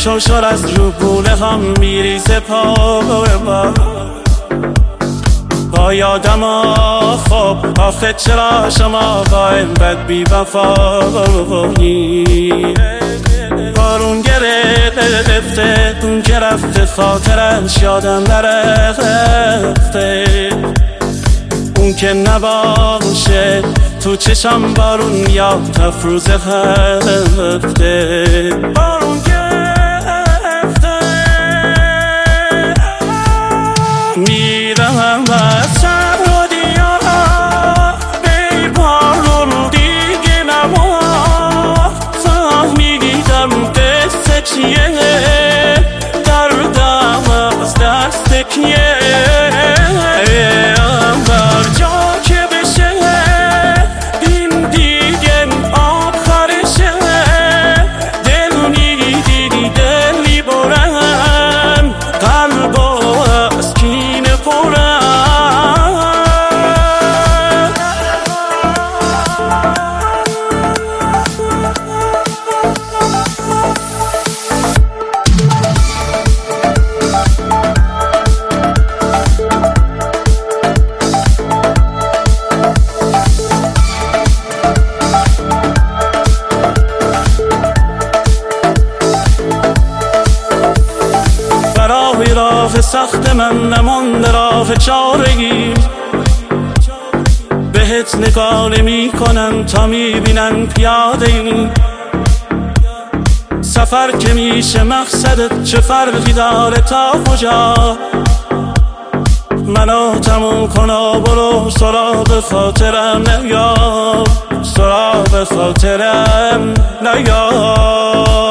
تو شور از رگونه هم میریزه با یادم خب آخه چرا شما با این بد بی وفایی بارون گرفته اون که رفته خاطرش یادم نرفته اون که نباشه تو چشم بارون یا تفروزه هفته بارون گرفته میرم از سر و دیارا بی بارون دیگه نبا فهمیدم دست چیه دردم از دست کیه بر جا که بشه این دیگه آخرشه دل میدیدی دل میبرم قلب از کینه پرم راه سخت من نمانده راه چارگی بهت نگاه نمی کنن تا میبینن پیاده ای سفر که میشه مقصدت چه فرقی داره تا کجا منو تموم کن و برو سراغ خاطرم نیا سراغ خاطرم نیا